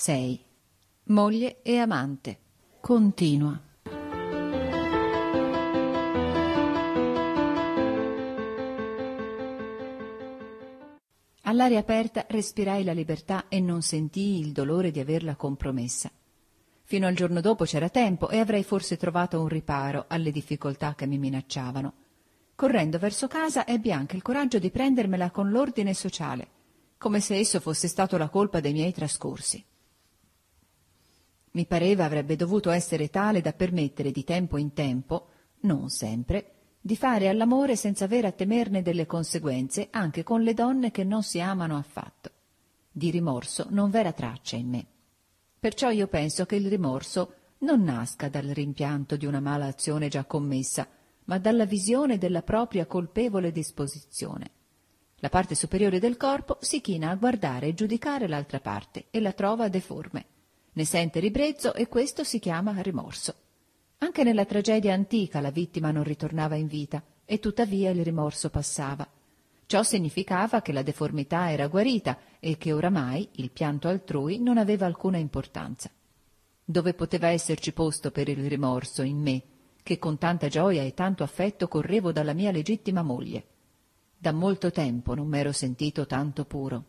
6. Moglie e amante. Continua. All'aria aperta respirai la libertà e non sentii il dolore di averla compromessa. Fino al giorno dopo c'era tempo e avrei forse trovato un riparo alle difficoltà che mi minacciavano. Correndo verso casa ebbi anche il coraggio di prendermela con l'ordine sociale, come se esso fosse stato la colpa dei miei trascorsi. Mi pareva avrebbe dovuto essere tale da permettere di tempo in tempo, non sempre, di fare all'amore senza avere a temerne delle conseguenze anche con le donne che non si amano affatto. Di rimorso non v'era traccia in me. Perciò io penso che il rimorso non nasca dal rimpianto di una mala azione già commessa, ma dalla visione della propria colpevole disposizione. La parte superiore del corpo si china a guardare e giudicare l'altra parte e la trova deforme. Ne sente ribrezzo e questo si chiama rimorso. Anche nella tragedia antica la vittima non ritornava in vita e tuttavia il rimorso passava. Ciò significava che la deformità era guarita e che oramai il pianto altrui non aveva alcuna importanza. Dove poteva esserci posto per il rimorso in me, che con tanta gioia e tanto affetto correvo dalla mia legittima moglie? Da molto tempo non m'ero sentito tanto puro.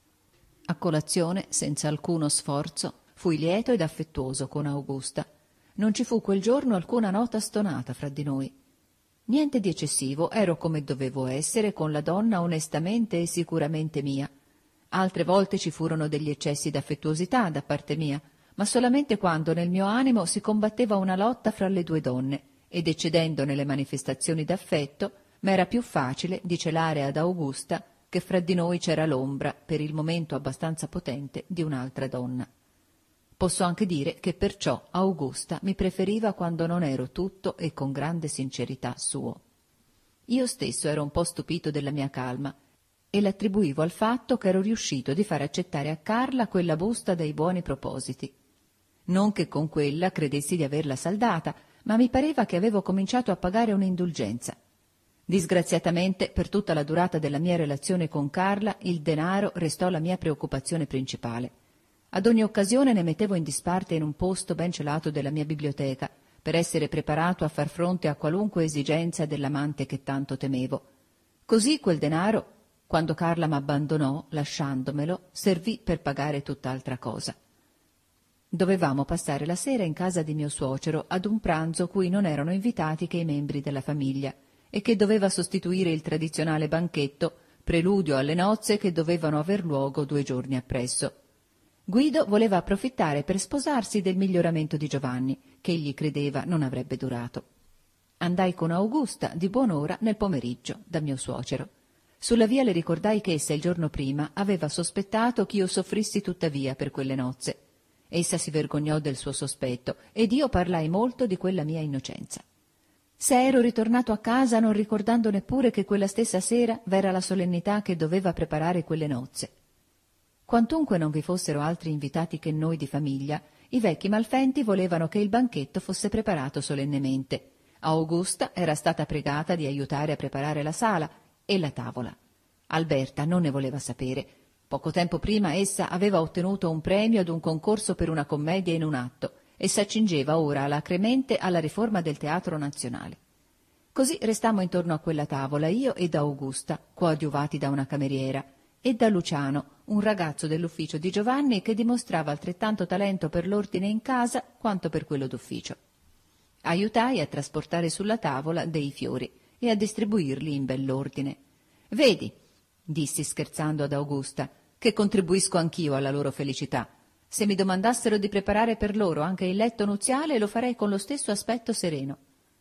A colazione, senza alcuno sforzo, fui lieto ed affettuoso con Augusta. Non ci fu quel giorno alcuna nota stonata fra di noi. Niente di eccessivo, ero come dovevo essere con la donna onestamente e sicuramente mia. Altre volte ci furono degli eccessi d'affettuosità da parte mia, ma solamente quando nel mio animo si combatteva una lotta fra le due donne, ed eccedendo nelle manifestazioni d'affetto, m'era più facile di celare ad Augusta che fra di noi c'era l'ombra, per il momento abbastanza potente, di un'altra donna. Posso anche dire che perciò Augusta mi preferiva quando non ero tutto e con grande sincerità suo. Io stesso ero un po' stupito della mia calma e l'attribuivo al fatto che ero riuscito di far accettare a Carla quella busta dei buoni propositi. Non che con quella credessi di averla saldata, ma mi pareva che avevo cominciato a pagare un'indulgenza. Disgraziatamente, per tutta la durata della mia relazione con Carla, il denaro restò la mia preoccupazione principale. Ad ogni occasione ne mettevo in disparte in un posto ben celato della mia biblioteca, per essere preparato a far fronte a qualunque esigenza dell'amante che tanto temevo. Così quel denaro, quando Carla m'abbandonò, lasciandomelo, servì per pagare tutt'altra cosa. Dovevamo passare la sera in casa di mio suocero ad un pranzo cui non erano invitati che i membri della famiglia e che doveva sostituire il tradizionale banchetto, preludio alle nozze che dovevano aver luogo 2 giorni appresso. Guido voleva approfittare per sposarsi del miglioramento di Giovanni, che egli credeva non avrebbe durato. Andai con Augusta di buon'ora nel pomeriggio da mio suocero. Sulla via le ricordai che essa il giorno prima aveva sospettato ch'io soffrissi tuttavia per quelle nozze. Essa si vergognò del suo sospetto ed io parlai molto di quella mia innocenza. Se ero ritornato a casa non ricordando neppure che quella stessa sera v'era la solennità che doveva preparare quelle nozze. Quantunque non vi fossero altri invitati che noi di famiglia, i vecchi malfenti volevano che il banchetto fosse preparato solennemente. Augusta era stata pregata di aiutare a preparare la sala e la tavola. Alberta non ne voleva sapere. Poco tempo prima essa aveva ottenuto un premio ad un concorso per una commedia in un atto e s'accingeva ora alacremente alla riforma del Teatro Nazionale. Così restammo intorno a quella tavola, io ed Augusta, coadiuvati da una cameriera, e da Luciano, un ragazzo dell'ufficio di Giovanni che dimostrava altrettanto talento per l'ordine in casa quanto per quello d'ufficio. Aiutai a trasportare sulla tavola dei fiori e a distribuirli in bell'ordine. «Vedi», dissi scherzando ad Augusta, «che contribuisco anch'io alla loro felicità. Se mi domandassero di preparare per loro anche il letto nuziale, lo farei con lo stesso aspetto sereno».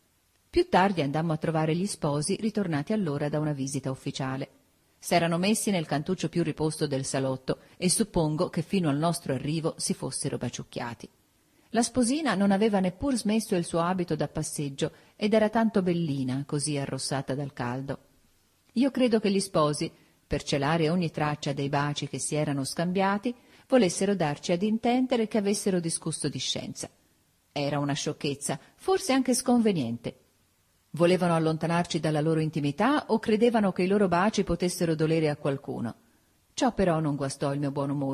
Più tardi andammo a trovare gli sposi, ritornati allora da una visita ufficiale. S'erano messi nel cantuccio più riposto del salotto e suppongo che fino al nostro arrivo si fossero baciucchiati. La sposina non aveva neppur smesso il suo abito da passeggio ed era tanto bellina, così arrossata dal caldo. Io credo che gli sposi, per celare ogni traccia dei baci che si erano scambiati, volessero darci ad intendere che avessero discusso di scienza. Era una sciocchezza, forse anche sconveniente. Volevano allontanarci dalla loro intimità o credevano che i loro baci potessero dolere a qualcuno. Ciò però non guastò il mio buon umore.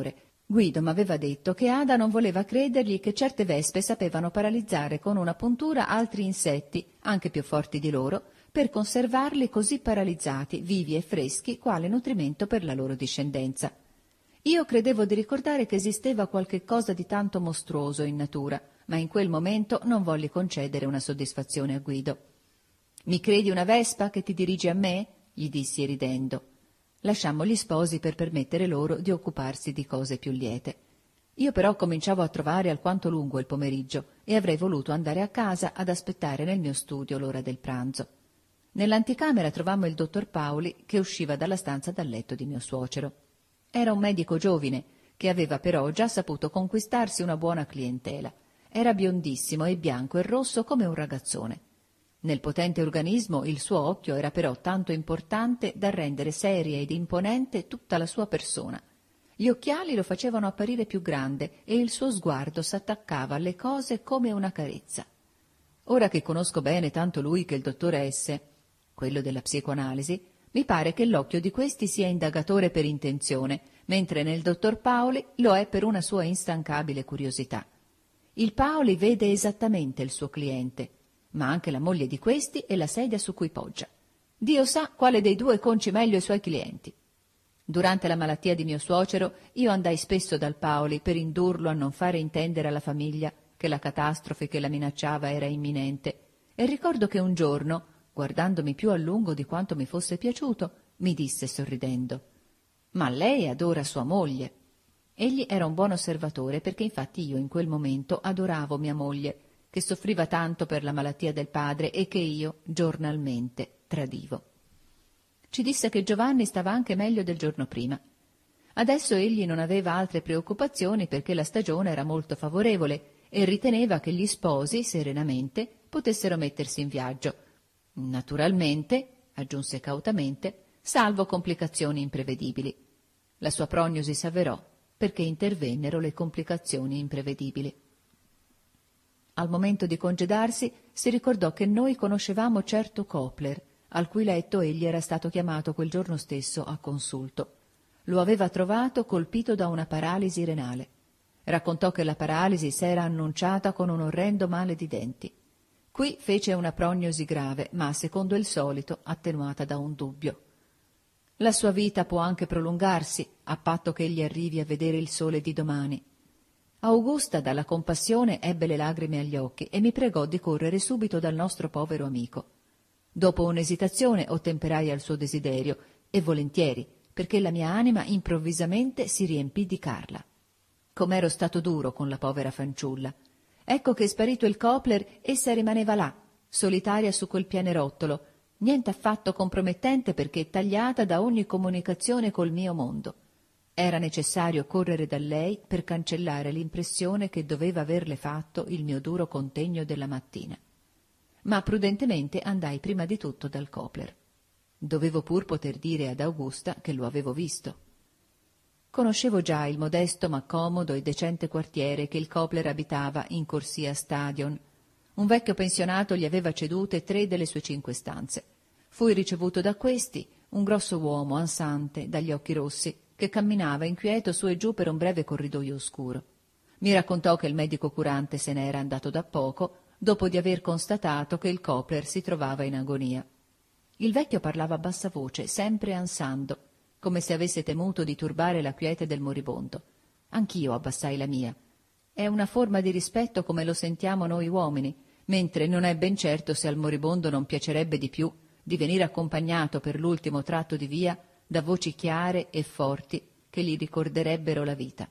Guido m'aveva detto che Ada non voleva credergli che certe vespe sapevano paralizzare con una puntura altri insetti, anche più forti di loro, per conservarli così paralizzati, vivi e freschi, quale nutrimento per la loro discendenza. Io credevo di ricordare che esisteva qualche cosa di tanto mostruoso in natura, ma in quel momento non volli concedere una soddisfazione a Guido. «Mi credi una vespa che ti dirigi a me?» gli dissi ridendo. Lasciammo gli sposi per permettere loro di occuparsi di cose più liete. Io però cominciavo a trovare alquanto lungo il pomeriggio e avrei voluto andare a casa ad aspettare nel mio studio l'ora del pranzo. Nell'anticamera trovammo il dottor Paoli che usciva dalla stanza dal letto di mio suocero. Era un medico giovine che aveva però già saputo conquistarsi una buona clientela. Era biondissimo e bianco e rosso come un ragazzone. Nel potente organismo il suo occhio era però tanto importante da rendere seria ed imponente tutta la sua persona. Gli occhiali lo facevano apparire più grande e il suo sguardo s'attaccava alle cose come una carezza. Ora che conosco bene tanto lui che il dottore S., quello della psicoanalisi, mi pare che l'occhio di questi sia indagatore per intenzione, mentre nel dottor Paoli lo è per una sua instancabile curiosità. Il Paoli vede esattamente il suo cliente, ma anche la moglie di questi e la sedia su cui poggia. Dio sa quale dei due conci meglio i suoi clienti. Durante la malattia di mio suocero io andai spesso dal Paoli per indurlo a non fare intendere alla famiglia che la catastrofe che la minacciava era imminente, e ricordo che un giorno, guardandomi più a lungo di quanto mi fosse piaciuto, mi disse sorridendo: «Ma lei adora sua moglie». Egli era un buon osservatore, perché infatti io in quel momento adoravo mia moglie, che soffriva tanto per la malattia del padre e che io giornalmente tradivo. Ci disse che Giovanni stava anche meglio del giorno prima. Adesso egli non aveva altre preoccupazioni perché la stagione era molto favorevole e riteneva che gli sposi, serenamente, potessero mettersi in viaggio. Naturalmente, aggiunse cautamente, salvo complicazioni imprevedibili. La sua prognosi s'avverò perché intervennero le complicazioni imprevedibili. Al momento di congedarsi si ricordò che noi conoscevamo certo Kopler, al cui letto egli era stato chiamato quel giorno stesso a consulto. Lo aveva trovato colpito da una paralisi renale. Raccontò che la paralisi s'era annunciata con un orrendo male di denti. Qui fece una prognosi grave, ma, secondo il solito, attenuata da un dubbio. La sua vita può anche prolungarsi, a patto che egli arrivi a vedere il sole di domani. Augusta, dalla compassione, ebbe le lagrime agli occhi e mi pregò di correre subito dal nostro povero amico. Dopo un'esitazione ottemperai al suo desiderio, e volentieri, perché la mia anima improvvisamente si riempì di Carla. Com'ero stato duro con la povera fanciulla. Ecco che, sparito il Kopler, essa rimaneva là, solitaria su quel pianerottolo, niente affatto compromettente perché tagliata da ogni comunicazione col mio mondo. Era necessario correre da lei per cancellare l'impressione che doveva averle fatto il mio duro contegno della mattina. Ma prudentemente andai prima di tutto dal Kopler. Dovevo pur poter dire ad Augusta che lo avevo visto. Conoscevo già il modesto ma comodo e decente quartiere che il Kopler abitava in corsia Stadion. Un vecchio pensionato gli aveva cedute 3 delle sue 5 stanze. Fui ricevuto da questi, un grosso uomo ansante, dagli occhi rossi, che camminava inquieto su e giù per un breve corridoio oscuro. Mi raccontò che il medico curante se n'era andato da poco, dopo di aver constatato che il Kopler si trovava in agonia. Il vecchio parlava a bassa voce, sempre ansando, come se avesse temuto di turbare la quiete del moribondo. Anch'io abbassai la mia. È una forma di rispetto come lo sentiamo noi uomini, mentre non è ben certo se al moribondo non piacerebbe di più di venire accompagnato per l'ultimo tratto di via da voci chiare e forti che gli ricorderebbero la vita.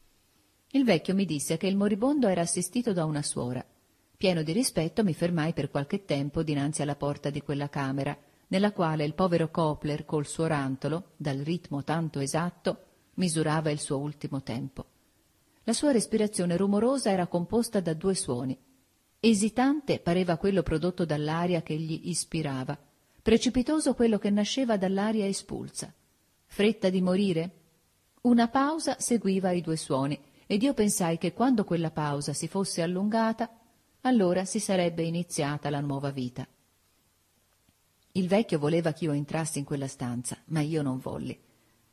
Il vecchio mi disse che il moribondo era assistito da una suora. Pieno di rispetto mi fermai per qualche tempo dinanzi alla porta di quella camera, nella quale il povero Kopler col suo rantolo, dal ritmo tanto esatto, misurava il suo ultimo tempo. La sua respirazione rumorosa era composta da 2 suoni. Esitante pareva quello prodotto dall'aria che gli ispirava, precipitoso quello che nasceva dall'aria espulsa. Fretta di morire? Una pausa seguiva ai 2 suoni, ed io pensai che quando quella pausa si fosse allungata, allora si sarebbe iniziata la nuova vita. Il vecchio voleva ch'io entrassi in quella stanza, ma io non volli.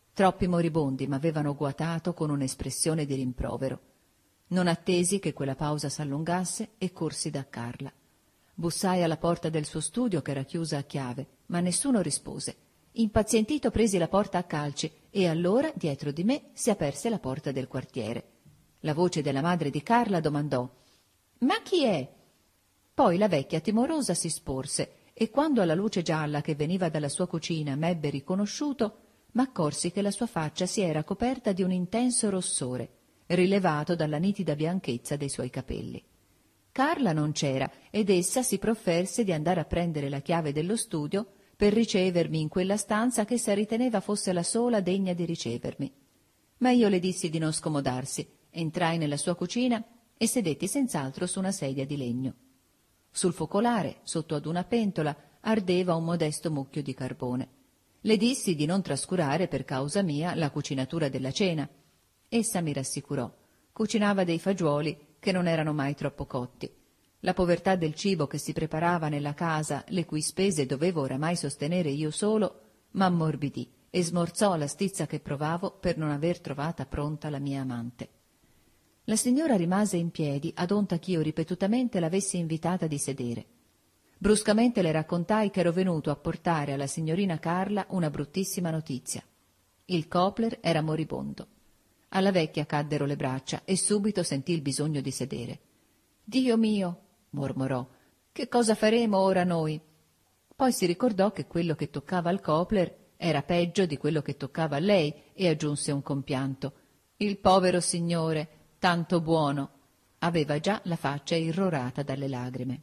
Troppi moribondi m'avevano guatato con un'espressione di rimprovero. Non attesi che quella pausa s'allungasse e corsi da Carla. Bussai alla porta del suo studio, che era chiusa a chiave, ma nessuno rispose. Impazientito presi la porta a calci e allora, dietro di me, si aperse la porta del quartiere. La voce della madre di Carla domandò: «Ma chi è?» Poi la vecchia timorosa si sporse e quando alla luce gialla che veniva dalla sua cucina m'ebbe riconosciuto, m'accorsi che la sua faccia si era coperta di un intenso rossore, rilevato dalla nitida bianchezza dei suoi capelli. Carla non c'era ed essa si profferse di andare a prendere la chiave dello studio per ricevermi in quella stanza che essa riteneva fosse la sola degna di ricevermi. Ma io le dissi di non scomodarsi, entrai nella sua cucina e sedetti senz'altro su una sedia di legno. Sul focolare, sotto ad una pentola, ardeva un modesto mucchio di carbone. Le dissi di non trascurare per causa mia la cucinatura della cena. Essa mi rassicurò. Cucinava dei fagioli che non erano mai troppo cotti. La povertà del cibo che si preparava nella casa, le cui spese dovevo oramai sostenere io solo, m'ammorbidì e smorzò la stizza che provavo per non aver trovata pronta la mia amante. La signora rimase in piedi ad onta ch'io ripetutamente l'avessi invitata di sedere. Bruscamente le raccontai che ero venuto a portare alla signorina Carla una bruttissima notizia. Il Copler era moribondo. Alla vecchia caddero le braccia e subito sentì il bisogno di sedere. «Dio mio!» mormorò. «Che cosa faremo ora noi?» Poi si ricordò che quello che toccava al Copler era peggio di quello che toccava a lei e aggiunse un compianto. «Il povero signore, tanto buono!» Aveva già la faccia irrorata dalle lagrime.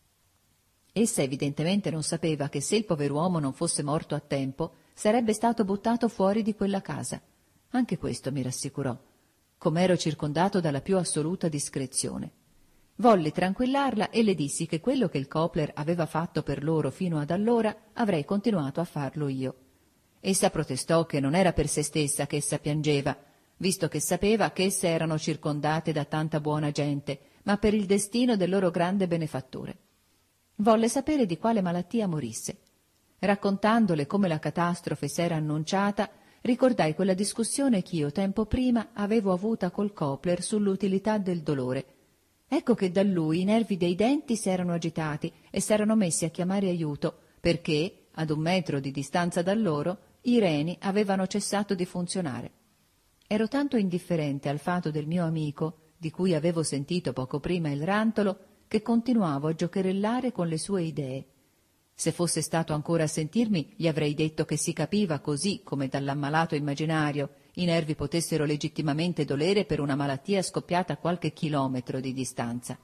Essa evidentemente non sapeva che se il pover'uomo non fosse morto a tempo sarebbe stato buttato fuori di quella casa. Anche questo mi rassicurò. Com'ero circondato dalla più assoluta discrezione. Volli tranquillarla e le dissi che quello che il Copler aveva fatto per loro fino ad allora avrei continuato a farlo io. Essa protestò che non era per se stessa che essa piangeva, visto che sapeva che esse erano circondate da tanta buona gente, ma per il destino del loro grande benefattore. Volle sapere di quale malattia morisse. Raccontandole come la catastrofe s'era annunciata, ricordai quella discussione ch'io tempo prima avevo avuta col Copler sull'utilità del dolore. Ecco che da lui i nervi dei denti s'erano agitati e s'erano messi a chiamare aiuto, perché, ad 1 metro di distanza da loro, i reni avevano cessato di funzionare. Ero tanto indifferente al fato del mio amico, di cui avevo sentito poco prima il rantolo, che continuavo a giocherellare con le sue idee. Se fosse stato ancora a sentirmi, gli avrei detto che si capiva così come dall'ammalato immaginario i nervi potessero legittimamente dolere per una malattia scoppiata a qualche chilometro di distanza.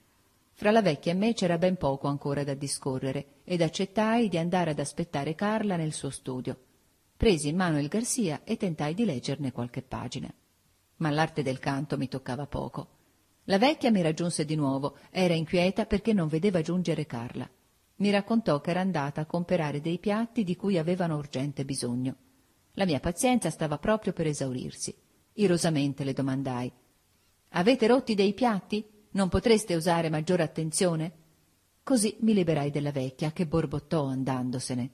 Fra la vecchia e me c'era ben poco ancora da discorrere ed accettai di andare ad aspettare Carla nel suo studio. Presi in mano il Garcia e tentai di leggerne qualche pagina. Ma l'arte del canto mi toccava poco. La vecchia mi raggiunse di nuovo, era inquieta perché non vedeva giungere Carla. Mi raccontò che era andata a comperare dei piatti di cui avevano urgente bisogno. La mia pazienza stava proprio per esaurirsi. Irosamente le domandai: «Avete rotti dei piatti? Non potreste usare maggiore attenzione?» Così mi liberai della vecchia, che borbottò andandosene.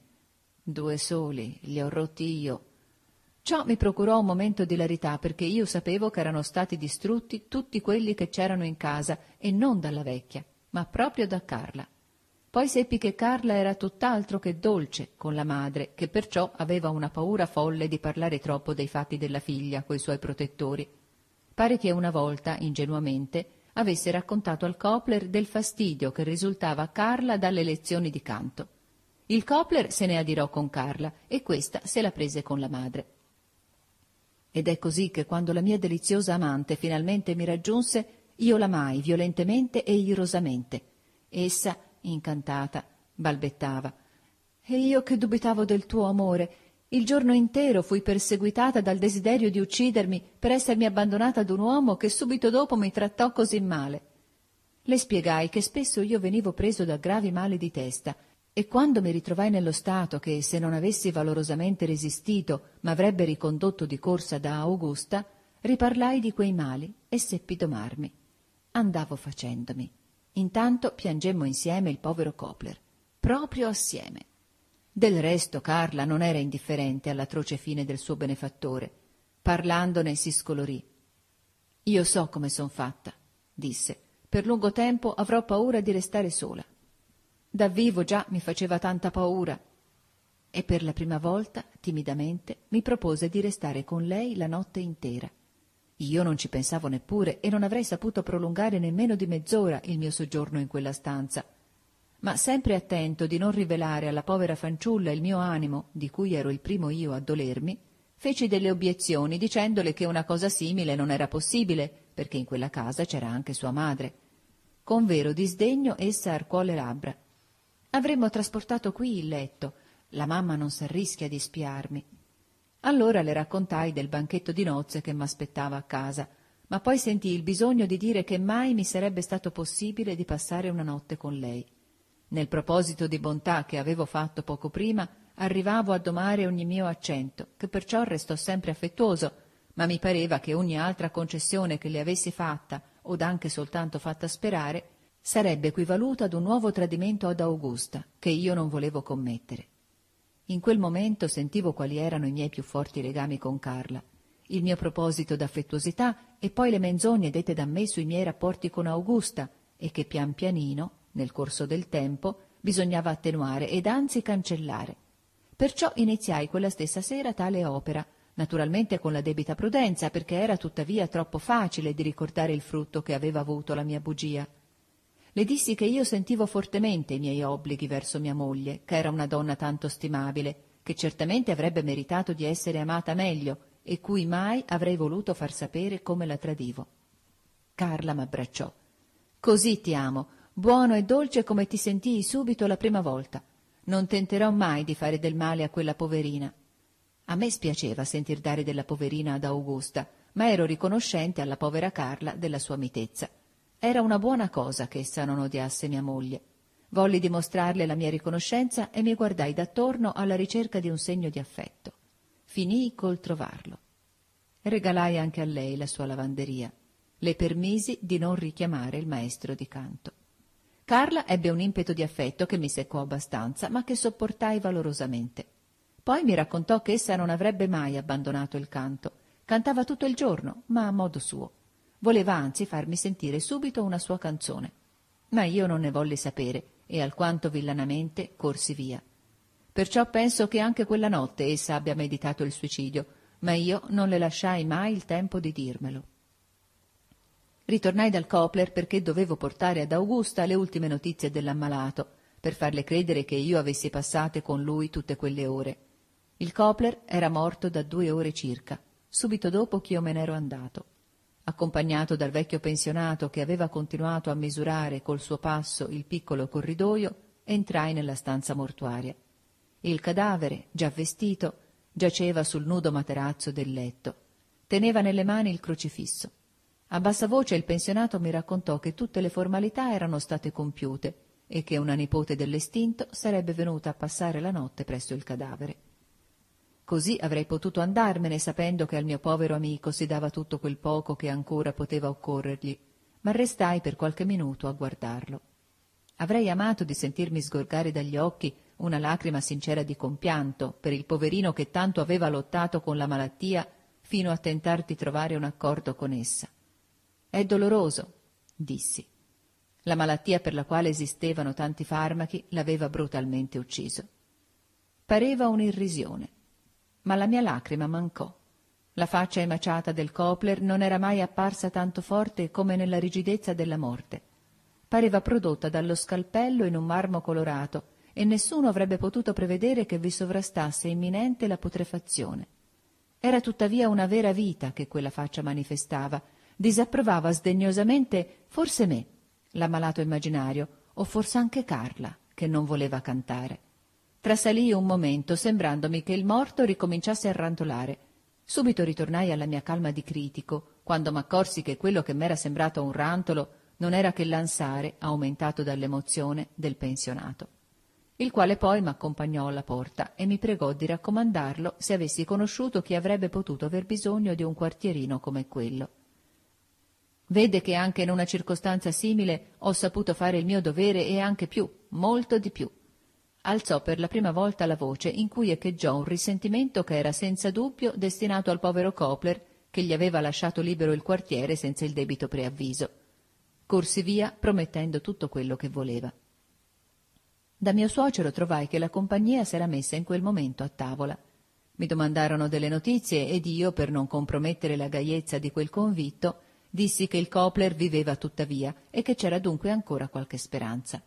«2 soli, li ho rotti io». Ciò mi procurò un momento di ilarità, perché io sapevo che erano stati distrutti tutti quelli che c'erano in casa, e non dalla vecchia, ma proprio da Carla. Poi seppi che Carla era tutt'altro che dolce con la madre, che perciò aveva una paura folle di parlare troppo dei fatti della figlia coi suoi protettori. Pare che una volta, ingenuamente, avesse raccontato al Copler del fastidio che risultava a Carla dalle lezioni di canto. Il Copler se ne adirò con Carla e questa se la prese con la madre. Ed è così che quando la mia deliziosa amante finalmente mi raggiunse, io l'amai violentemente e irosamente. Essa, incantata, balbettava: «E io che dubitavo del tuo amore! Il giorno intero fui perseguitata dal desiderio di uccidermi per essermi abbandonata ad un uomo che subito dopo mi trattò così male». Le spiegai che spesso io venivo preso da gravi mali di testa e quando mi ritrovai nello stato che, se non avessi valorosamente resistito, m'avrebbe ricondotto di corsa da Augusta, riparlai di quei mali e seppi domarmi. Andavo facendomi. Intanto piangemmo insieme il povero Copler, proprio assieme. Del resto Carla non era indifferente all'atroce fine del suo benefattore. Parlandone si scolorì. «Io so come son fatta», disse. «Per lungo tempo avrò paura di restare sola. Da vivo già mi faceva tanta paura». E per la prima volta, timidamente, mi propose di restare con lei la notte intera. Io non ci pensavo neppure e non avrei saputo prolungare nemmeno di mezz'ora il mio soggiorno in quella stanza. Ma sempre attento di non rivelare alla povera fanciulla il mio animo, di cui ero il primo io a dolermi, feci delle obiezioni dicendole che una cosa simile non era possibile, perché in quella casa c'era anche sua madre. Con vero disdegno essa arcuò le labbra. «Avremmo trasportato qui il letto. La mamma non s'arrischia di spiarmi». Allora le raccontai del banchetto di nozze che m'aspettava a casa, ma poi sentii il bisogno di dire che mai mi sarebbe stato possibile di passare una notte con lei. Nel proposito di bontà che avevo fatto poco prima, arrivavo a domare ogni mio accento, che perciò restò sempre affettuoso, ma mi pareva che ogni altra concessione che le avessi fatta, od anche soltanto fatta sperare, sarebbe equivaluta ad un nuovo tradimento ad Augusta, che io non volevo commettere. In quel momento sentivo quali erano i miei più forti legami con Carla, il mio proposito d'affettuosità e poi le menzogne dette da me sui miei rapporti con Augusta, e che pian pianino, nel corso del tempo, bisognava attenuare ed anzi cancellare. Perciò iniziai quella stessa sera tale opera, naturalmente con la debita prudenza, perché era tuttavia troppo facile di ricordare il frutto che aveva avuto la mia bugia. Le dissi che io sentivo fortemente i miei obblighi verso mia moglie, che era una donna tanto stimabile, che certamente avrebbe meritato di essere amata meglio e cui mai avrei voluto far sapere come la tradivo. Carla m'abbracciò. «Così ti amo, buono e dolce come ti sentii subito la prima volta. Non tenterò mai di fare del male a quella poverina». A me spiaceva sentir dare della poverina ad Augusta, ma ero riconoscente alla povera Carla della sua mitezza. Era una buona cosa che essa non odiasse mia moglie. Volli dimostrarle la mia riconoscenza e mi guardai d'attorno alla ricerca di un segno di affetto. Finii col trovarlo. Regalai anche a lei la sua lavanderia. Le permisi di non richiamare il maestro di canto. Carla ebbe un impeto di affetto che mi seccò abbastanza, ma che sopportai valorosamente. Poi mi raccontò che essa non avrebbe mai abbandonato il canto. Cantava tutto il giorno, ma a modo suo. Voleva anzi farmi sentire subito una sua canzone. Ma io non ne volli sapere e alquanto villanamente corsi via. Perciò penso che anche quella notte essa abbia meditato il suicidio, ma io non le lasciai mai il tempo di dirmelo. Ritornai dal Kopler perché dovevo portare ad Augusta le ultime notizie dell'ammalato, per farle credere che io avessi passate con lui tutte quelle ore. Il Kopler era morto da 2 ore circa, subito dopo che io me n'ero andato. Accompagnato dal vecchio pensionato che aveva continuato a misurare col suo passo il piccolo corridoio, entrai nella stanza mortuaria. Il cadavere, già vestito, giaceva sul nudo materazzo del letto. Teneva nelle mani il crocifisso. A bassa voce il pensionato mi raccontò che tutte le formalità erano state compiute e che una nipote dell'estinto sarebbe venuta a passare la notte presso il cadavere. Così avrei potuto andarmene sapendo che al mio povero amico si dava tutto quel poco che ancora poteva occorrergli, ma restai per qualche minuto a guardarlo. Avrei amato di sentirmi sgorgare dagli occhi una lacrima sincera di compianto per il poverino che tanto aveva lottato con la malattia fino a tentar di trovare un accordo con essa. «È doloroso», dissi. La malattia per la quale esistevano tanti farmaci l'aveva brutalmente ucciso. Pareva un'irrisione, ma la mia lacrima mancò. La faccia emaciata del Kopler non era mai apparsa tanto forte come nella rigidezza della morte. Pareva prodotta dallo scalpello in un marmo colorato e nessuno avrebbe potuto prevedere che vi sovrastasse imminente la putrefazione. Era tuttavia una vera vita che quella faccia manifestava. Disapprovava sdegnosamente forse me, l'ammalato immaginario, o forse anche Carla, che non voleva cantare. Trasalii un momento, sembrandomi che il morto ricominciasse a rantolare. Subito ritornai alla mia calma di critico, quando m'accorsi che quello che m'era sembrato un rantolo non era che l'ansare, aumentato dall'emozione, del pensionato, il quale poi m'accompagnò alla porta e mi pregò di raccomandarlo se avessi conosciuto chi avrebbe potuto aver bisogno di un quartierino come quello. Vede che anche in una circostanza simile ho saputo fare il mio dovere e anche più, molto di più. Alzò per la prima volta la voce in cui echeggiò un risentimento che era senza dubbio destinato al povero Copler, che gli aveva lasciato libero il quartiere senza il debito preavviso. Corsi via promettendo tutto quello che voleva. Da mio suocero trovai che la compagnia s'era messa in quel momento a tavola. Mi domandarono delle notizie ed io, per non compromettere la gaiezza di quel convitto, dissi che il Copler viveva tuttavia e che c'era dunque ancora qualche speranza.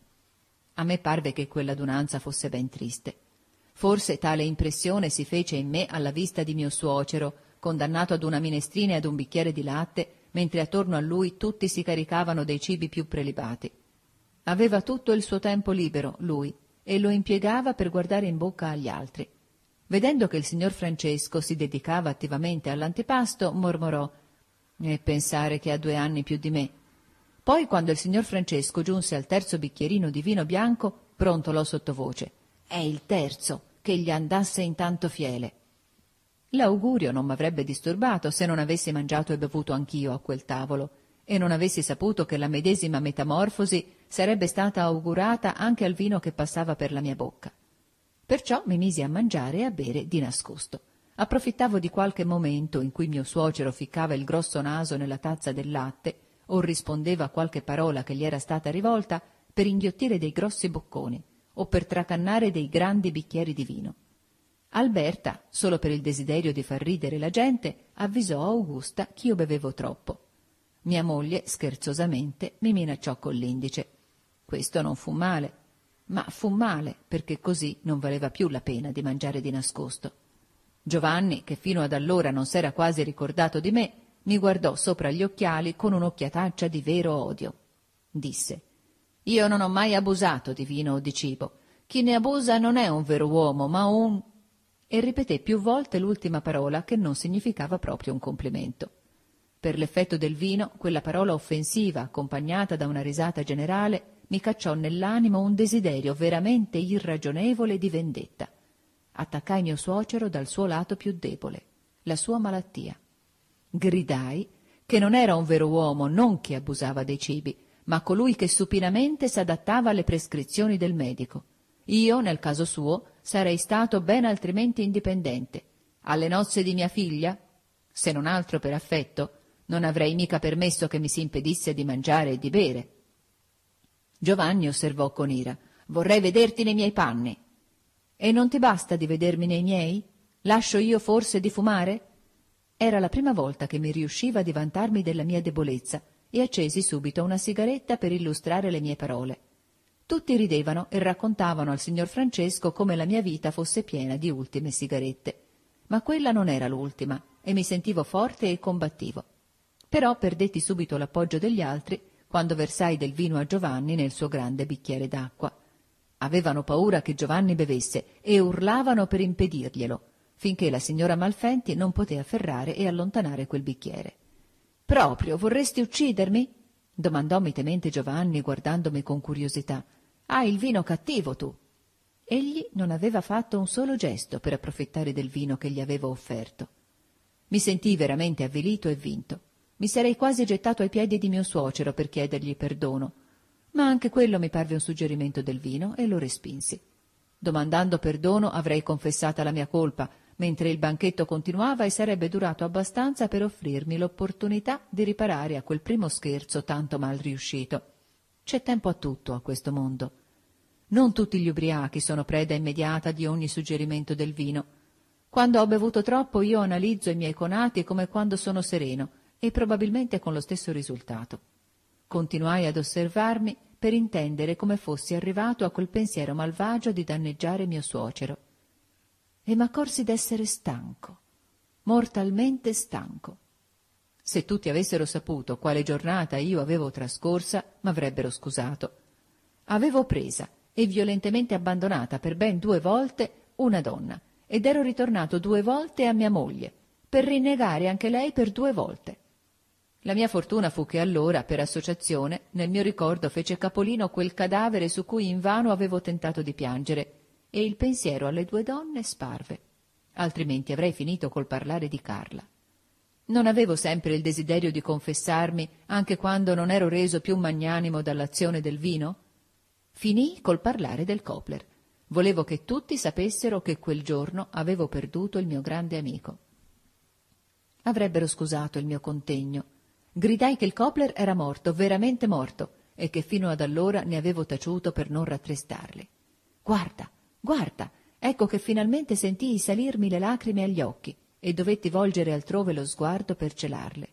A me parve che quell'adunanza fosse ben triste. Forse tale impressione si fece in me alla vista di mio suocero, condannato ad una minestrina e ad un bicchiere di latte, mentre attorno a lui tutti si caricavano dei cibi più prelibati. Aveva tutto il suo tempo libero, lui, e lo impiegava per guardare in bocca agli altri. Vedendo che il signor Francesco si dedicava attivamente all'antipasto, mormorò: «E pensare che ha 2 anni più di me». Poi, quando il signor Francesco giunse al terzo bicchierino di vino bianco, brontolò sottovoce: «È il terzo, che gli andasse in tanto fiele». L'augurio non m'avrebbe disturbato se non avessi mangiato e bevuto anch'io a quel tavolo e non avessi saputo che la medesima metamorfosi sarebbe stata augurata anche al vino che passava per la mia bocca. Perciò mi misi a mangiare e a bere di nascosto. Approfittavo di qualche momento in cui mio suocero ficcava il grosso naso nella tazza del latte o rispondeva a qualche parola che gli era stata rivolta per inghiottire dei grossi bocconi o per tracannare dei grandi bicchieri di vino. Alberta, solo per il desiderio di far ridere la gente, avvisò Augusta ch'io bevevo troppo. Mia moglie, scherzosamente, mi minacciò con l'indice. Questo non fu male, ma fu male perché così non valeva più la pena di mangiare di nascosto. Giovanni, che fino ad allora non s'era quasi ricordato di me, mi guardò sopra gli occhiali con un'occhiataccia di vero odio. Disse: «Io non ho mai abusato di vino o di cibo. Chi ne abusa non è un vero uomo, ma un...» e ripeté più volte l'ultima parola, che non significava proprio un complimento. Per l'effetto del vino, quella parola offensiva, accompagnata da una risata generale, mi cacciò nell'animo un desiderio veramente irragionevole di vendetta. Attaccai mio suocero dal suo lato più debole, la sua malattia. Gridai che non era un vero uomo non che abusava dei cibi, ma colui che supinamente s'adattava alle prescrizioni del medico. Io, nel caso suo, sarei stato ben altrimenti indipendente. Alle nozze di mia figlia, se non altro per affetto, non avrei mica permesso che mi si impedisse di mangiare e di bere. Giovanni osservò con ira: «Vorrei vederti nei miei panni». «E non ti basta di vedermi nei miei? Lascio io forse di fumare?» Era la prima volta che mi riusciva di vantarmi della mia debolezza e accesi subito una sigaretta per illustrare le mie parole. Tutti ridevano e raccontavano al signor Francesco come la mia vita fosse piena di ultime sigarette. Ma quella non era l'ultima e mi sentivo forte e combattivo. Però perdetti subito l'appoggio degli altri quando versai del vino a Giovanni nel suo grande bicchiere d'acqua. Avevano paura che Giovanni bevesse e urlavano per impedirglielo, finché la signora Malfenti non poté afferrare e allontanare quel bicchiere. «Proprio vorresti uccidermi?» domandò mitemente Giovanni, guardandomi con curiosità. «Hai il vino cattivo tu!» Egli non aveva fatto un solo gesto per approfittare del vino che gli avevo offerto. Mi sentii veramente avvilito e vinto. Mi sarei quasi gettato ai piedi di mio suocero per chiedergli perdono, ma anche quello mi parve un suggerimento del vino e lo respinsi. Domandando perdono avrei confessata la mia colpa, mentre il banchetto continuava e sarebbe durato abbastanza per offrirmi l'opportunità di riparare a quel primo scherzo tanto mal riuscito. C'è tempo a tutto a questo mondo. Non tutti gli ubriachi sono preda immediata di ogni suggerimento del vino. Quando ho bevuto troppo io analizzo i miei conati come quando sono sereno, e probabilmente con lo stesso risultato. Continuai ad osservarmi per intendere come fossi arrivato a quel pensiero malvagio di danneggiare mio suocero. E m'accorsi d'essere stanco, mortalmente stanco. Se tutti avessero saputo quale giornata io avevo trascorsa, m'avrebbero scusato. Avevo presa e violentemente abbandonata per ben 2 volte una donna, ed ero ritornato 2 volte a mia moglie, per rinnegare anche lei per 2 volte. La mia fortuna fu che allora, per associazione, nel mio ricordo fece capolino quel cadavere su cui invano avevo tentato di piangere, e il pensiero alle 2 donne sparve. Altrimenti avrei finito col parlare di Carla. Non avevo sempre il desiderio di confessarmi, anche quando non ero reso più magnanimo dall'azione del vino? Finii col parlare del Copler. Volevo che tutti sapessero che quel giorno avevo perduto il mio grande amico. Avrebbero scusato il mio contegno. Gridai che il Copler era morto, veramente morto, e che fino ad allora ne avevo taciuto per non rattristarli. Guarda, guarda, ecco che finalmente sentii salirmi le lacrime agli occhi e dovetti volgere altrove lo sguardo per celarle.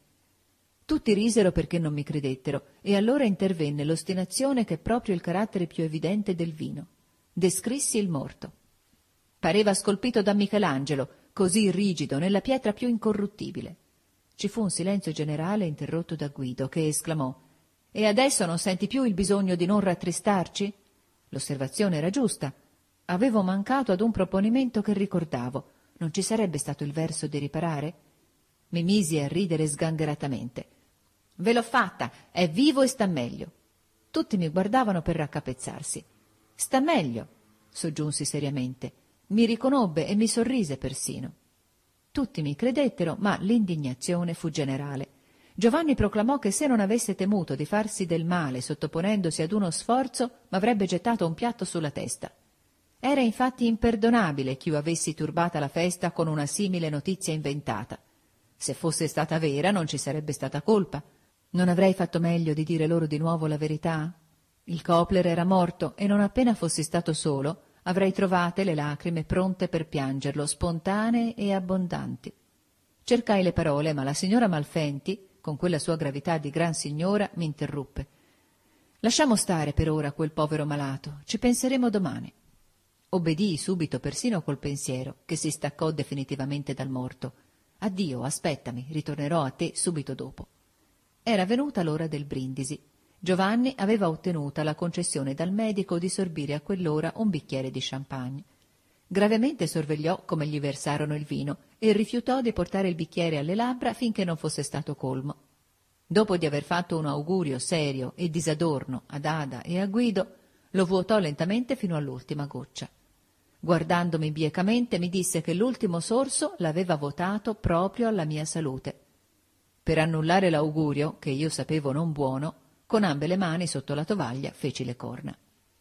Tutti risero perché non mi credettero, e allora intervenne l'ostinazione che è proprio il carattere più evidente del vino. Descrissi il morto. Pareva scolpito da Michelangelo, così rigido, nella pietra più incorruttibile. Ci fu un silenzio generale interrotto da Guido, che esclamò: «E adesso non senti più il bisogno di non rattristarci?» L'osservazione era giusta. Avevo mancato ad un proponimento che ricordavo. Non ci sarebbe stato il verso di riparare? Mi misi a ridere sgangheratamente. «Ve l'ho fatta, è vivo e sta meglio». Tutti mi guardavano per raccapezzarsi. «Sta meglio», soggiunsi seriamente. Mi riconobbe e mi sorrise persino. Tutti mi credettero, ma l'indignazione fu generale. Giovanni proclamò che se non avesse temuto di farsi del male sottoponendosi ad uno sforzo, m'avrebbe gettato un piatto sulla testa. Era infatti imperdonabile ch'io avessi turbata la festa con una simile notizia inventata. Se fosse stata vera non ci sarebbe stata colpa. Non avrei fatto meglio di dire loro di nuovo la verità? Il Copler era morto e non appena fossi stato solo avrei trovate le lacrime pronte per piangerlo, spontanee e abbondanti. Cercai le parole, ma la signora Malfenti, con quella sua gravità di gran signora, mi interruppe. «Lasciamo stare per ora quel povero malato, ci penseremo domani». Obbedii subito, persino col pensiero, che si staccò definitivamente dal morto. «Addio, aspettami, ritornerò a te subito dopo». Era venuta l'ora del brindisi. Giovanni aveva ottenuta la concessione dal medico di sorbire a quell'ora un bicchiere di champagne. Gravemente sorvegliò come gli versarono il vino e rifiutò di portare il bicchiere alle labbra finché non fosse stato colmo. Dopo di aver fatto un augurio serio e disadorno ad Ada e a Guido, lo vuotò lentamente fino all'ultima goccia. Guardandomi biecamente mi disse che l'ultimo sorso l'aveva votato proprio alla mia salute. Per annullare l'augurio, che io sapevo non buono, con ambe le mani sotto la tovaglia feci le corna.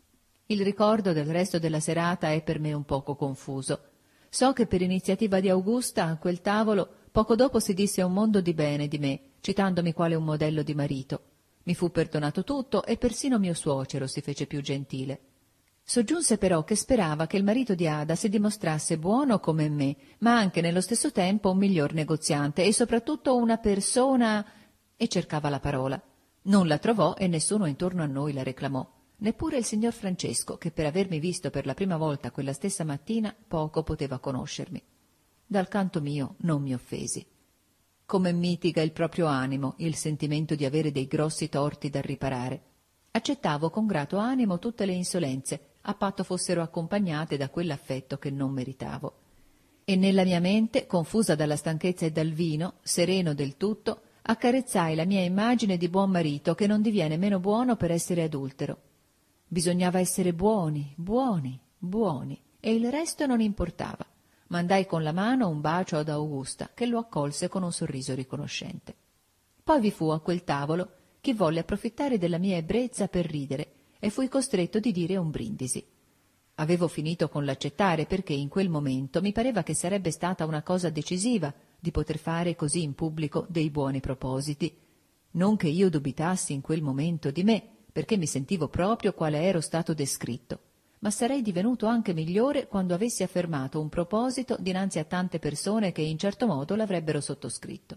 Il ricordo del resto della serata è per me un poco confuso. So che per iniziativa di Augusta a quel tavolo poco dopo si disse un mondo di bene di me, citandomi quale un modello di marito. Mi fu perdonato tutto e persino mio suocero si fece più gentile. Soggiunse però che sperava che il marito di Ada si dimostrasse buono come me, ma anche nello stesso tempo un miglior negoziante e soprattutto una persona... e cercava la parola. Non la trovò e nessuno intorno a noi la reclamò, neppure il signor Francesco, che per avermi visto per la prima volta quella stessa mattina poco poteva conoscermi. Dal canto mio non mi offesi. Come mitiga il proprio animo il sentimento di avere dei grossi torti da riparare. Accettavo con grato animo tutte le insolenze, a patto fossero accompagnate da quell'affetto che non meritavo. E nella mia mente, confusa dalla stanchezza e dal vino, sereno del tutto, accarezzai la mia immagine di buon marito che non diviene meno buono per essere adultero. Bisognava essere buoni, buoni, buoni, e il resto non importava. Mandai con la mano un bacio ad Augusta, che lo accolse con un sorriso riconoscente. Poi vi fu a quel tavolo chi volle approfittare della mia ebbrezza per ridere, e fui costretto di dire un brindisi. Avevo finito con l'accettare perché in quel momento mi pareva che sarebbe stata una cosa decisiva di poter fare così in pubblico dei buoni propositi. Non che io dubitassi in quel momento di me, perché mi sentivo proprio quale ero stato descritto, ma sarei divenuto anche migliore quando avessi affermato un proposito dinanzi a tante persone che in certo modo l'avrebbero sottoscritto.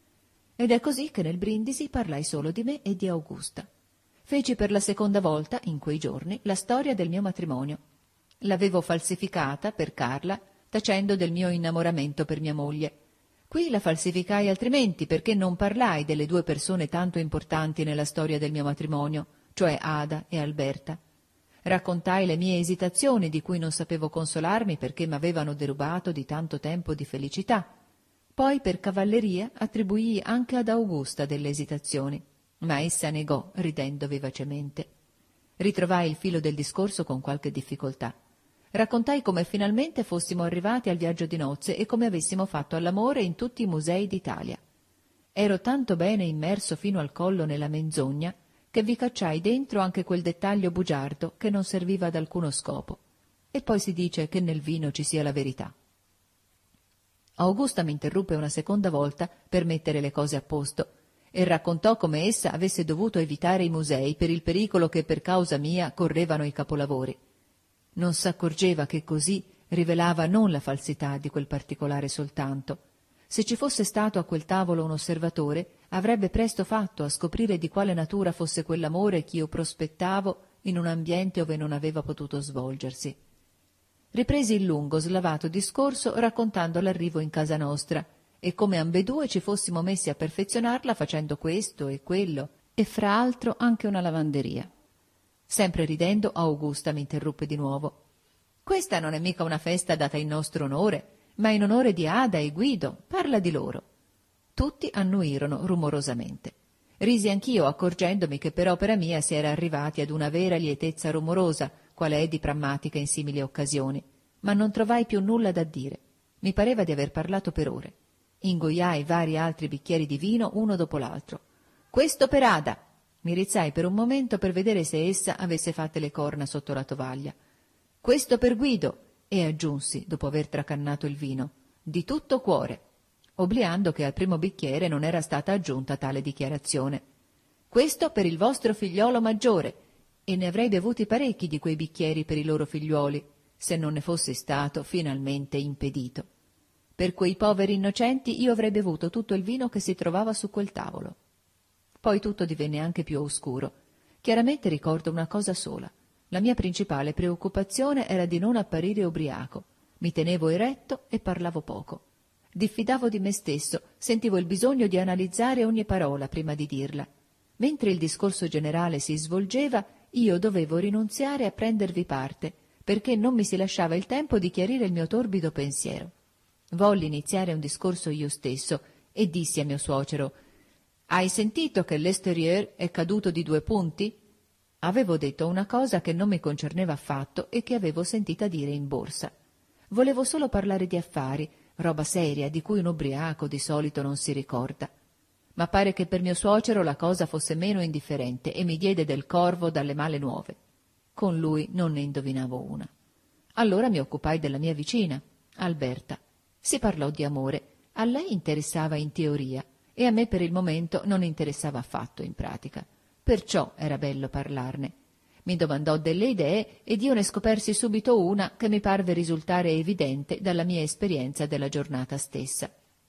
Ed è così che nel brindisi parlai solo di me e di Augusta. Feci per la seconda volta, in quei giorni, la storia del mio matrimonio. L'avevo falsificata per Carla, tacendo del mio innamoramento per mia moglie. Qui la falsificai altrimenti perché non parlai delle due persone tanto importanti nella storia del mio matrimonio, cioè Ada e Alberta. Raccontai le mie esitazioni di cui non sapevo consolarmi perché m'avevano derubato di tanto tempo di felicità. Poi per cavalleria attribuii anche ad Augusta delle esitazioni, ma essa negò, ridendo vivacemente. Ritrovai il filo del discorso con qualche difficoltà. Raccontai come finalmente fossimo arrivati al viaggio di nozze e come avessimo fatto all'amore in tutti i musei d'Italia. Ero tanto bene immerso fino al collo nella menzogna che vi cacciai dentro anche quel dettaglio bugiardo che non serviva ad alcuno scopo. e poi si dice che nel vino ci sia la verità. Augusta mi interruppe una seconda volta per mettere le cose a posto e raccontò come essa avesse dovuto evitare i musei per il pericolo che per causa mia correvano i capolavori. Non s'accorgeva che così rivelava non la falsità di quel particolare soltanto. Se ci fosse stato a quel tavolo un osservatore, avrebbe presto fatto a scoprire di quale natura fosse quell'amore ch'io prospettavo in un ambiente ove non aveva potuto svolgersi. Ripresi il lungo, slavato discorso raccontando l'arrivo in casa nostra e come ambedue ci fossimo messi a perfezionarla facendo questo e quello e fra altro anche una lavanderia. Sempre ridendo, Augusta mi interruppe di nuovo. «Questa non è mica una festa data in nostro onore, ma in onore di Ada e Guido. Parla di loro». Tutti annuirono rumorosamente. Risi anch'io, accorgendomi che per opera mia si era arrivati ad una vera lietezza rumorosa, quale è di prammatica in simili occasioni, ma non trovai più nulla da dire. Mi pareva di aver parlato per ore. Ingoiai vari altri bicchieri di vino uno dopo l'altro. «Questo per Ada!» Mi rizzai per un momento per vedere se essa avesse fatte le corna sotto la tovaglia. «Questo per Guido!» e aggiunsi, dopo aver tracannato il vino, «di tutto cuore», obliando che al primo bicchiere non era stata aggiunta tale dichiarazione. «Questo per il vostro figliolo maggiore», e ne avrei bevuti parecchi di quei bicchieri per i loro figliuoli, se non ne fosse stato finalmente impedito. Per quei poveri innocenti io avrei bevuto tutto il vino che si trovava su quel tavolo. Poi tutto divenne anche più oscuro. Chiaramente ricordo una cosa sola. La mia principale preoccupazione era di non apparire ubriaco. Mi tenevo eretto e parlavo poco. Diffidavo di me stesso, sentivo il bisogno di analizzare ogni parola prima di dirla. Mentre il discorso generale si svolgeva, io dovevo rinunziare a prendervi parte, perché non mi si lasciava il tempo di chiarire il mio torbido pensiero. Volli iniziare un discorso io stesso e dissi a mio suocero: «Hai sentito che l'Extérieur è caduto di 2 punti?» Avevo detto una cosa che non mi concerneva affatto e che avevo sentita dire in borsa. Volevo solo parlare di affari, roba seria di cui un ubriaco di solito non si ricorda. Ma pare che per mio suocero la cosa fosse meno indifferente e mi diede del corvo dalle male nuove. Con lui non ne indovinavo una. Allora mi occupai della mia vicina, Alberta. Si parlò di amore. A lei interessava in teoria e a me per il momento non interessava affatto in pratica. Perciò era bello parlarne. Mi domandò delle idee ed io ne scopersi subito una che mi parve risultare evidente dalla mia esperienza della giornata stessa.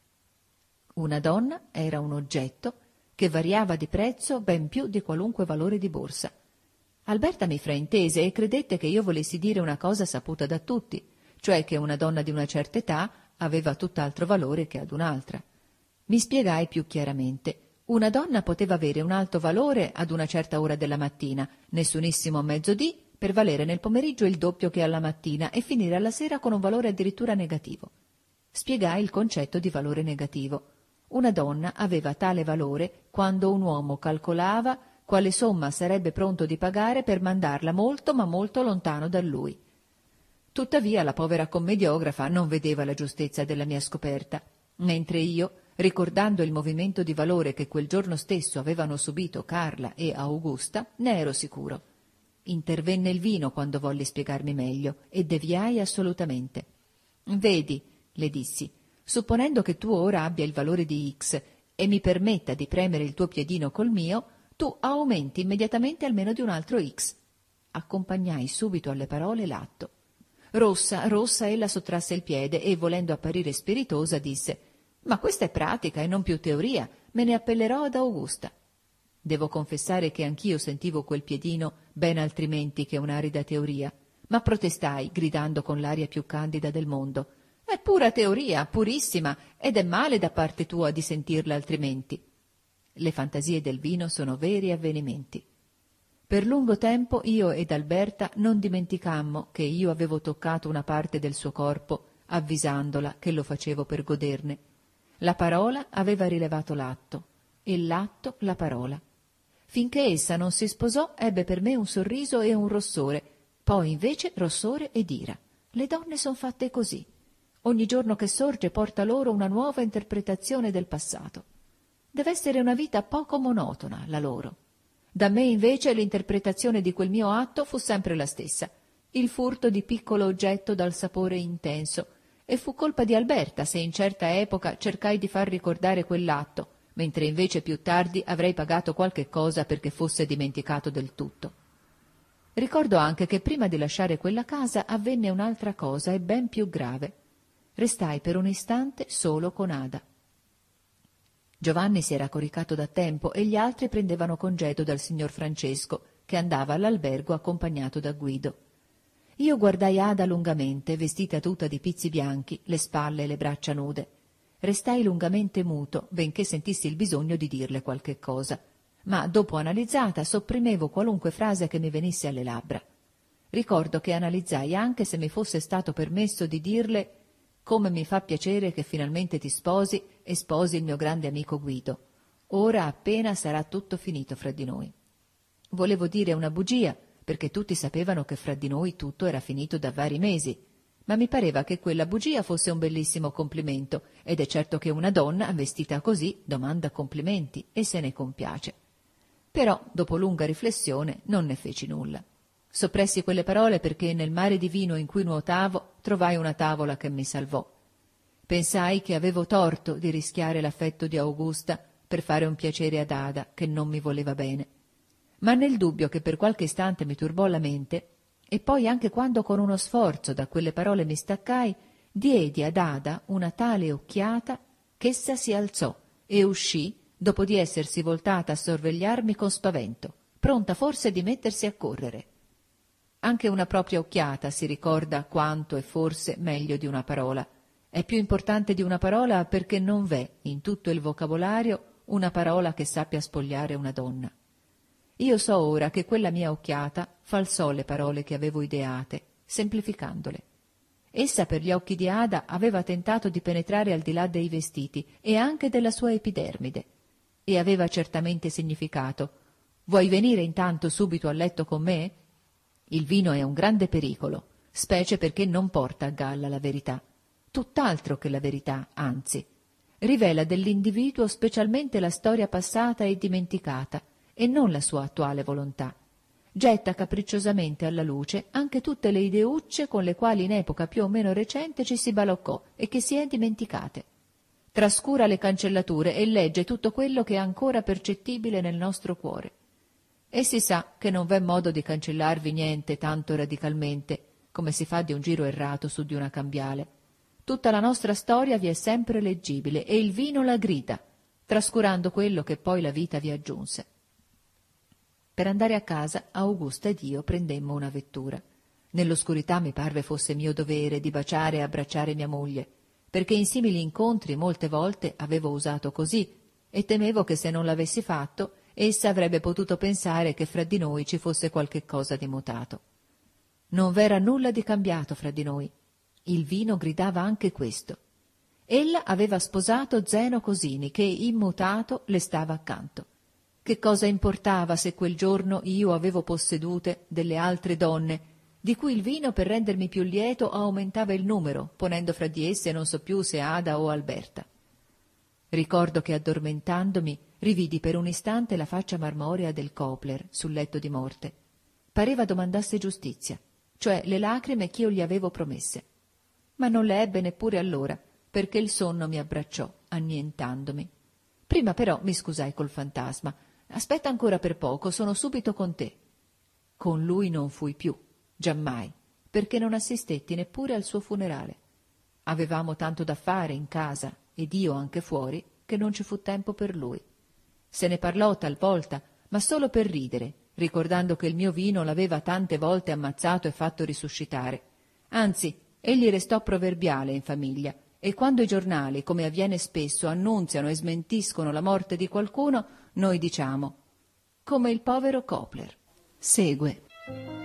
Una donna era un oggetto che variava di prezzo ben più di qualunque valore di borsa. Alberta mi fraintese e credette che io volessi dire una cosa saputa da tutti, cioè che una donna di una certa età aveva tutt'altro valore che ad un'altra. Mi spiegai più chiaramente. Una donna poteva avere un alto valore ad una certa ora della mattina, nessunissimo a mezzodì, per valere nel pomeriggio il doppio che alla mattina e finire alla sera con un valore addirittura negativo. Spiegai il concetto di valore negativo. Una donna aveva tale valore quando un uomo calcolava quale somma sarebbe pronto di pagare per mandarla molto ma molto lontano da lui. Tuttavia la povera commediografa non vedeva la giustezza della mia scoperta, mentre io, ricordando il movimento di valore che quel giorno stesso avevano subito Carla e Augusta, ne ero sicuro. Intervenne il vino quando volli spiegarmi meglio e deviai assolutamente. «Vedi», le dissi, «supponendo che tu ora abbia il valore di X e mi permetta di premere il tuo piedino col mio, tu aumenti immediatamente almeno di un altro X». Accompagnai subito alle parole l'atto. Rossa, rossa, ella sottrasse il piede e, volendo apparire spiritosa, disse: «Ma questa è pratica e non più teoria, me ne appellerò ad Augusta». Devo confessare che anch'io sentivo quel piedino ben altrimenti che un'arida teoria, ma protestai, gridando con l'aria più candida del mondo: «È pura teoria, purissima, ed è male da parte tua di sentirla altrimenti». Le fantasie del vino sono veri avvenimenti. Per lungo tempo io ed Alberta non dimenticammo che io avevo toccato una parte del suo corpo, avvisandola che lo facevo per goderne. La parola aveva rilevato l'atto, e l'atto la parola. Finché essa non si sposò, ebbe per me un sorriso e un rossore, poi invece rossore ed ira. Le donne son fatte così. Ogni giorno che sorge porta loro una nuova interpretazione del passato. Deve essere una vita poco monotona, la loro. Da me invece l'interpretazione di quel mio atto fu sempre la stessa. il furto di piccolo oggetto dal sapore intenso, e fu colpa di Alberta se in certa epoca cercai di far ricordare quell'atto, mentre invece più tardi avrei pagato qualche cosa perché fosse dimenticato del tutto. Ricordo anche che prima di lasciare quella casa avvenne un'altra cosa e ben più grave. Restai per un istante solo con Ada. Giovanni si era coricato da tempo e gli altri prendevano congedo dal signor Francesco, che andava all'albergo accompagnato da Guido. Io guardai Ada lungamente, vestita tutta di pizzi bianchi, le spalle e le braccia nude. Restai lungamente muto, benché sentissi il bisogno di dirle qualche cosa, ma dopo analizzata sopprimevo qualunque frase che mi venisse alle labbra. Ricordo che analizzai anche se mi fosse stato permesso di dirle: «Come mi fa piacere che finalmente ti sposi e sposi il mio grande amico Guido. Ora appena sarà tutto finito fra di noi». Volevo dire una bugia, perché tutti sapevano che fra di noi tutto era finito da vari mesi, ma mi pareva che quella bugia fosse un bellissimo complimento, ed è certo che una donna vestita così domanda complimenti e se ne compiace. Però, dopo lunga riflessione, non ne feci nulla. Soppressi quelle parole perché nel mare di vino in cui nuotavo trovai una tavola che mi salvò. Pensai che avevo torto di rischiare l'affetto di Augusta per fare un piacere ad Ada, che non mi voleva bene. Ma nel dubbio che per qualche istante mi turbò la mente, e poi anche quando con uno sforzo da quelle parole mi staccai, diedi ad Ada una tale occhiata ch'essa si alzò e uscì dopo di essersi voltata a sorvegliarmi con spavento, pronta forse di mettersi a correre. Anche una propria occhiata si ricorda quanto è forse meglio di una parola. È più importante di una parola perché non v'è in tutto il vocabolario una parola che sappia spogliare una donna. Io so ora che quella mia occhiata falsò le parole che avevo ideate, semplificandole. Essa per gli occhi di Ada aveva tentato di penetrare al di là dei vestiti e anche della sua epidermide, e aveva certamente significato: «Vuoi venire intanto subito a letto con me? Il vino è un grande pericolo, specie perché non porta a galla la verità, tutt'altro che la verità, anzi, rivela dell'individuo specialmente la storia passata e dimenticata, e non la sua attuale volontà. Getta capricciosamente alla luce anche tutte le ideucce con le quali in epoca più o meno recente ci si baloccò e che si è dimenticate. Trascura le cancellature e legge tutto quello che è ancora percettibile nel nostro cuore. E si sa che non v'è modo di cancellarvi niente tanto radicalmente come si fa di un giro errato su di una cambiale. Tutta la nostra storia vi è sempre leggibile e il vino la grida, trascurando quello che poi la vita vi aggiunse. Per andare a casa, Augusta ed io prendemmo una vettura. Nell'oscurità mi parve fosse mio dovere di baciare e abbracciare mia moglie, perché in simili incontri molte volte avevo usato così, e temevo che se non l'avessi fatto, essa avrebbe potuto pensare che fra di noi ci fosse qualche cosa di mutato. Non v'era nulla di cambiato fra di noi. Il vino gridava anche questo. Ella aveva sposato Zeno Cosini, che immutato le stava accanto. Che cosa importava se quel giorno io avevo possedute delle altre donne, di cui il vino per rendermi più lieto aumentava il numero, ponendo fra di esse non so più se Ada o Alberta. Ricordo che addormentandomi rividi per un istante la faccia marmorea del Copler sul letto di morte. Pareva domandasse giustizia, cioè le lacrime ch'io gli avevo promesse. Ma non le ebbe neppure allora, perché il sonno mi abbracciò, annientandomi. Prima però mi scusai col fantasma. «Aspetta ancora per poco, sono subito con te». Con lui non fui più, giammai, perché non assistetti neppure al suo funerale. Avevamo tanto da fare in casa, ed io anche fuori, che non ci fu tempo per lui. Se ne parlò talvolta, ma solo per ridere, ricordando che il mio vino l'aveva tante volte ammazzato e fatto risuscitare. Anzi, egli restò proverbiale in famiglia, e quando i giornali, come avviene spesso, annunziano e smentiscono la morte di qualcuno, noi diciamo: come il povero Copler. Segue.